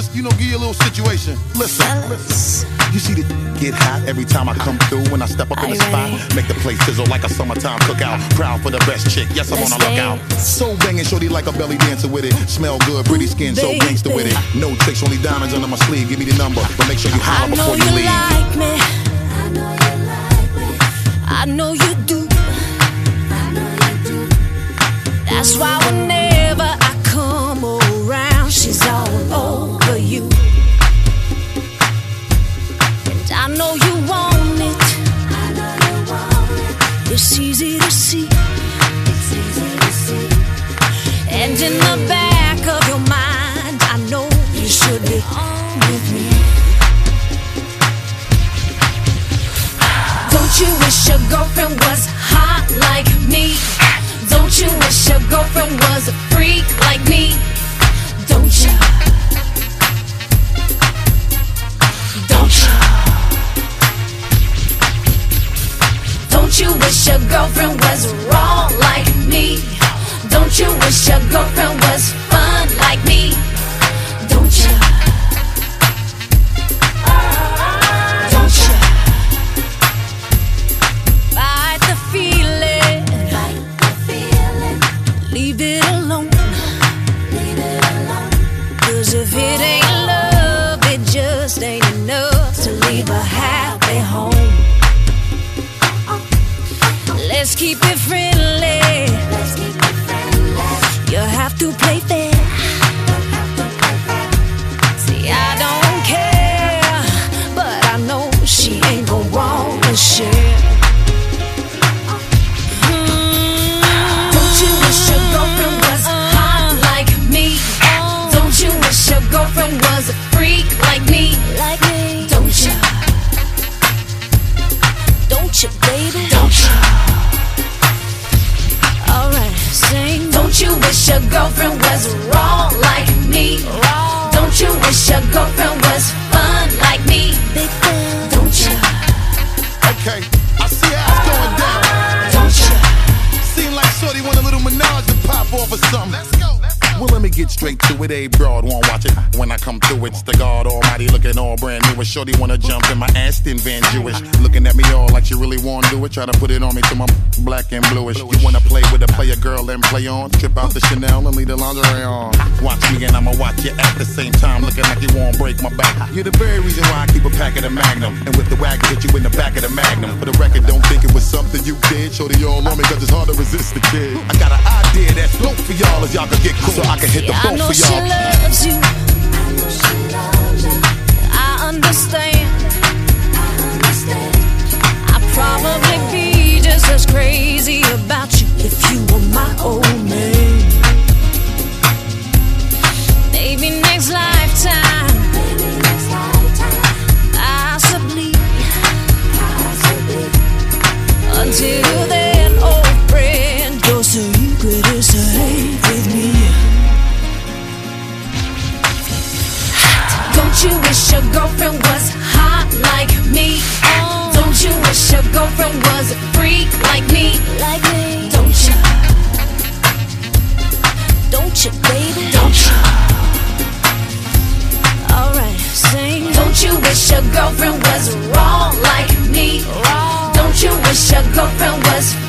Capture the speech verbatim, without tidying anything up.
just, you know, give you a little situation. Listen, listen. You see the get hot every time I come through. When I step up in the spot, make the place sizzle like a summertime cookout. Proud for the best chick, yes, I'm on a lookout. So banging, shorty like a belly dancer with it. Smell good, pretty skin, so gangster with it. No tricks, only diamonds under my sleeve. Give me the number, but make sure you holler before you leave. Like me. I know you like me. I know you do. I know you do. That's why whenever I come around, she's all over you. And I know you want it. I know you want it. It's easy to see. It's easy to see. And in the back of your mind, I know you should be on with me. Don't you wish your girlfriend was hot like me? Don't you wish your girlfriend was a freak like me? Don't you? Don't you? Don't you wish your girlfriend was raw like me? Don't you wish your girlfriend was fun like me? Don't you? Don't you? Fight the feeling. Fight the feeling. Leave it alone. Leave it alone. 'Cause if it ain't love, it just ain't enough to leave a happy home. Let's keep it friendly. Let's keep it friendly. You have to play fair. See, I don't care, but I know she ain't gon' want to share. Mm. Don't you wish your girlfriend was hot like me? Don't you wish your girlfriend was a freak like me? Like me? Don't you? Don't you, baby? Don't you? Alright, sing. Don't you wish your girlfriend was raw like me? Raw. Don't you wish your girlfriend was fun like me? Big fan. Don't you? Okay, I see how it's going down. Don't you? Seem like shorty want a little menage to pop off or something. Let's go. Well, let me get straight to it. A broad won't watch it. When I come through, it's the God Almighty looking all brand new. And shorty wanna jump in my Aston Van Jewish, looking at me all like she really wanna do it. Try to put it on me till I'm black and bluish. You wanna play with a player girl and play on? Trip out the Chanel and leave the lingerie on. Watch me and I'ma watch you at the same time, looking like you won't break my back. You're the very reason why I keep a pack of the Magnum, and with the wagon hit you in the back of the Magnum. For the record, don't think it was something you did. Shorty all on me 'cause it's hard to resist the kid. I got an idea that's dope for y'all if y'all can get cool, so I can hit the boat for y'all. She loves you. I know she loves you. I understand. I understand. I'd probably be just as crazy about you if you were my old man. Maybe next lifetime. Maybe next lifetime. Possibly. Possibly. Until then, old friend, your secret is safe with me. Don't you wish your girlfriend was hot like me? Oh. Don't you wish your girlfriend was a freak like me? Like me? Don't you? Don't you, baby? Don't you? Alright, sing. Don't you wish your girlfriend was raw like me? Raw. Don't you wish your girlfriend was